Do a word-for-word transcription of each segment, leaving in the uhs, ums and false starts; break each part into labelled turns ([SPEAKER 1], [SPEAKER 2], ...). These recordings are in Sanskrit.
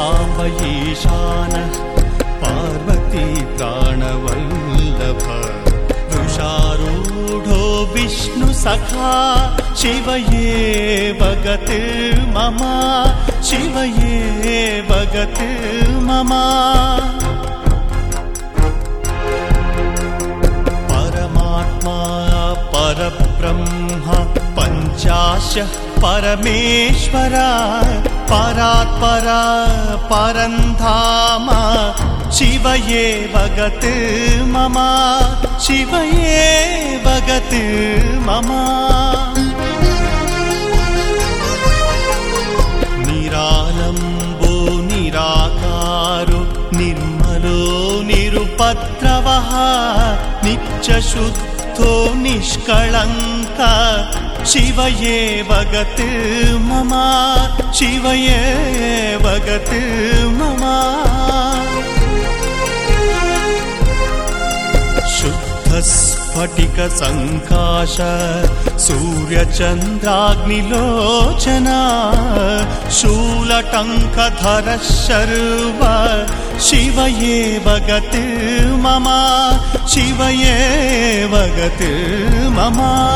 [SPEAKER 1] साम्ब ईशानः पार्वती प्राणवल्लभ वृषारूढो विष्णुसखा शिव एव गतिर्मम शिव एव गतिर्मम परमात्मा परब्रह्म पञ्चाशः परमेश्वर परात्परा परन्धाम शिव एव गतिर्मम शिव एव गतिर्मम निरालम्बो निराकारो निर्मलो निरुपद्रवः नित्यशुद्धो निष्कळङ्क शिव एव गतिर्मम शिव एव गतिर्मम शुद्धस्फटिक संकाश सूर्यचन्द्राग्निलोचना शूलटङ्कधर शर्व शिव एव गतिर्मम शिव एव गतिर्मम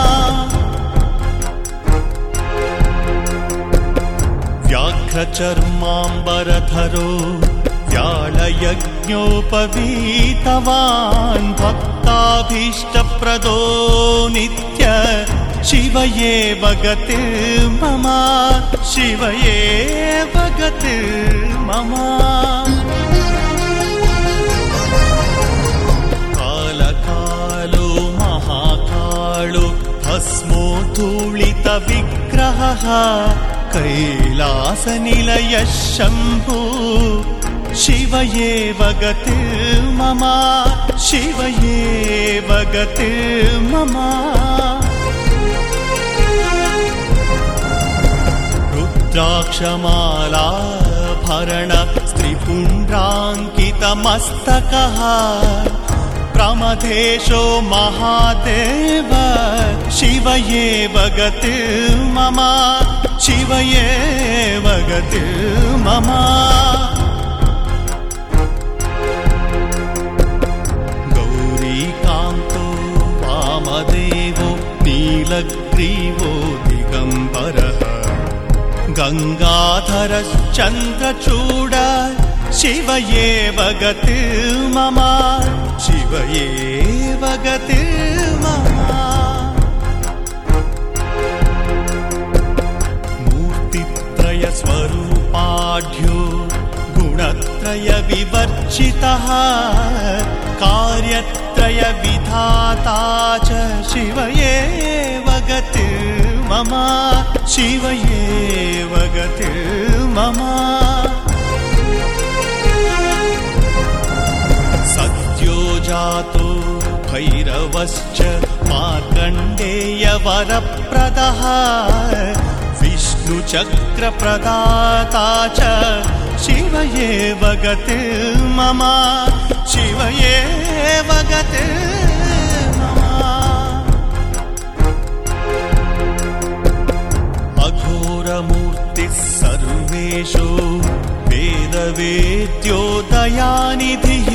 [SPEAKER 1] व्याघ्रचर्माम्बरधरो व्याळयज्ञोपवीतवान् भक्ताभीष्टप्रदो नित्य शिव एव गतिर्मम शिव एव गतिर्मम कालकालो महाकालो भस्मोद्धूलितविग्रहः कैलासनिलयः शम्भो शिव एव गतिर्मम शिव एव गतिर्मम रुद्राक्षमालाभरण स्त्रिपुण्ड्राङ्कितमस्तकः प्रमथेशो महादेव शिव एव गतिर्मम शिव एव गतिर्मम गौरीकान्तो वामदेवो नीलग्रीवो दिगम्बरः गङ्गाधरश्चन्द्रचूड शिव एव गतिर्मम शिव एव गतिर्मम मूर्तित्रयस्वरूपाढ्यो गुणत्रय विवर्जितः कार्यत्रय विधाता च शिव एव गतिर्मम शिव एव गतिर्मम सद्यो जातो भैरवश्च मार्कण्डेयवरप्रदः विष्णुचक्रप्रदाता च शिव एव गतिर्मम शिव एव गतिर्मम अघोरमूर्तिः सर्वेषु वेदवेद्यो दयानिधिः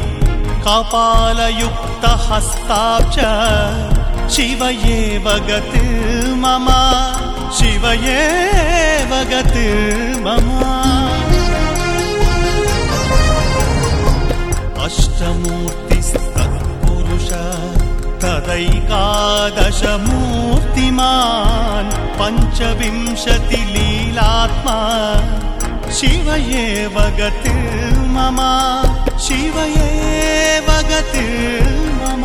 [SPEAKER 1] कपालयुक्तहस्ताब्ज शिव एव गतिर्मम शिव एव गतिर्मम अष्टमूर्तिस्तत्पुरुष तदैकादशमूर्तिमान् पञ्चविंशतिलीलात्मा शिव एव गतिर्मम शिव एव गतिर्मम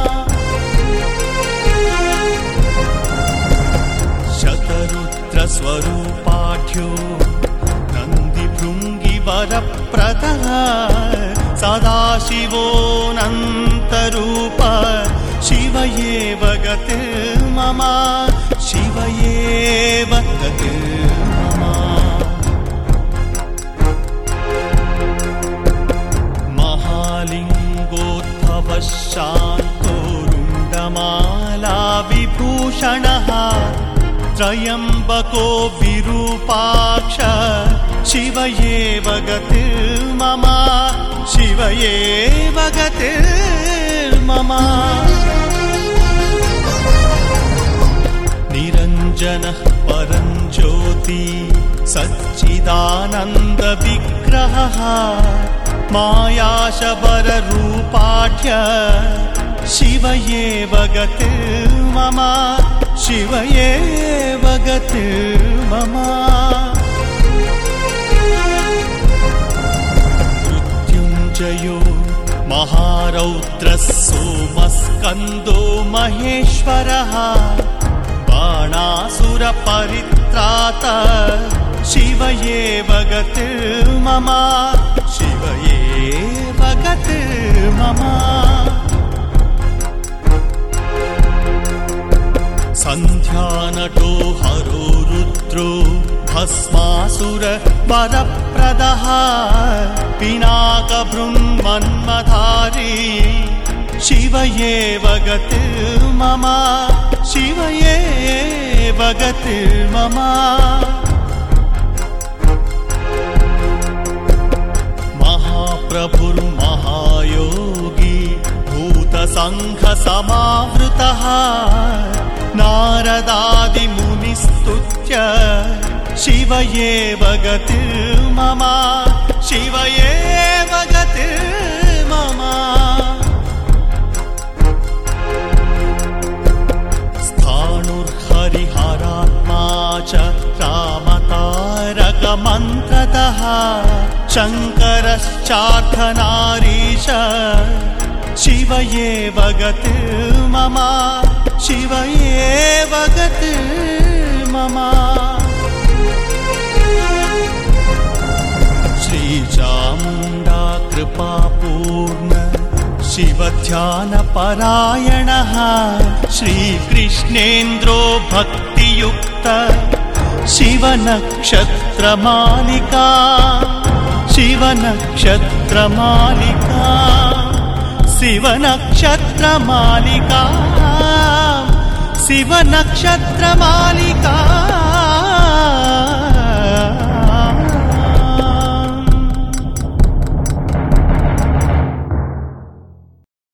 [SPEAKER 1] शतरुद्रस्वरूपाढ्यो नन्दिभृङ्गिवरप्रदः सदाशिवोऽनन्तरूप शिव एव गतिर्मम शिव एव गतिर्मम महालिङ्गोद्भवः शान्तो रुण्डमाला विभूषणः त्रयम्बको विरूपाक्ष शिव एव गतिर्मम शिव एव गतिर्मम निरञ्जनः परं ज्योति सच्चिदानन्द विग्रहः मायाशबररूपाढ्य शिव एव गतिर्मम शिव एव गतिर्मम मृत्युञ्जयो महारौद्रः सोमस्कन्दो महेश्वरः बाणासुरपरित्राता शिव एव गतिर्मम शिव एव गतिर्मम सन्ध्यानटो हरो रुद्रो भस्मासुर वरप्रदः पिनाकबृन्मन्मधारी शिव एव गतिर्मम शिव एव गतिर्मम महाप्रभुर्महायोगी भूतसङ्घसमावृतः नारदादिमुनिस्तुत्य शिव एव गतिर्मम शिव एव गतिर्मम स्थाणुर्हरिहरात्मा च रामतारकमन्त्रतः शङ्करश्चार्धनारीश शिव एव गतिर्मम शिव एव गतिर्मम श्रीचामुण्डा कृपापूर्ण शिवध्यानपरायणः श्रीकृष्णेन्द्रो भक्तियुक्त शिवनक्षत्रमालिका शिवनक्षत्रमालिका शिवनक्षत्रमालिका शिवनक्षत्रमालिका